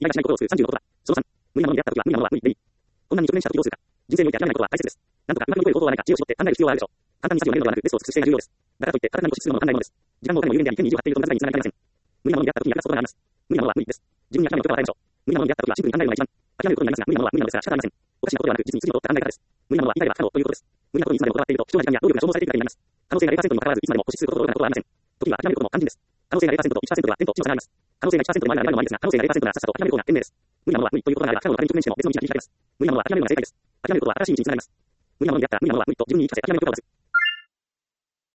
意外としないことをする36ことだ。その3、無理なものであったときは無理なものは無理でいい。困難に直面したときどうするか。人生において諦めないことは大切です。なんとかうまく乗り越える方法はないか知恵を絞って考える必要はあるでしょう。簡単に先を見るのではなくベストを尽くす姿勢が重要です。だからといってただ単に固執するのも簡単なものです。時間もお金も有限であり、天に意地を張っていると無駄遣いにつながりかねません。無理なものであったときに役立つことがあります。無理なものは無理です。自分に諦めることは与えましょう。無理なものであったときはシンプルに考えるのが一番。諦めることになりますが、無理なものは無理なのですが仕方ありません。おかしなことではなく、実に筋を通った考え方です。無理なものは以外は不可能ということです。無理なことにいつまでもこだわっていると、貴重な時間や労力が消耗されていくだけになります。可能性が 0% にもかかわらず、いつまでも固執することが愚かなことはありません。時には諦めることも肝心です。可能性が 0% と 1% では天と地の差があります。可能性が 1% の前なら前の前ですが、可能性が 0% ならさっさと諦める方が賢明です。無理なものは無理ということがあれば、不可能な壁に直面しても別の道が切り開けます。無理なものは諦めるのが正解です。諦めることは新しい道につながります。無理なものであったら無理なものは無理と自分に言い聞かせ諦めることはまず。